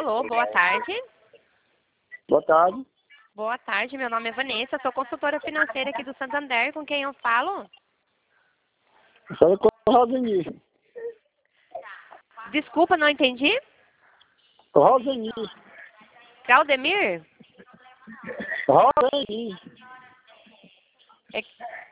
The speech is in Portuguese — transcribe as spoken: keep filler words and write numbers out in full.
Alô, boa tarde. Boa tarde. Boa tarde, meu nome é Vanessa, sou consultora financeira aqui do Santander, com quem eu falo? Fala com o Rosenir. Desculpa, não entendi? Rosenir. Claudemir? Rosenir. É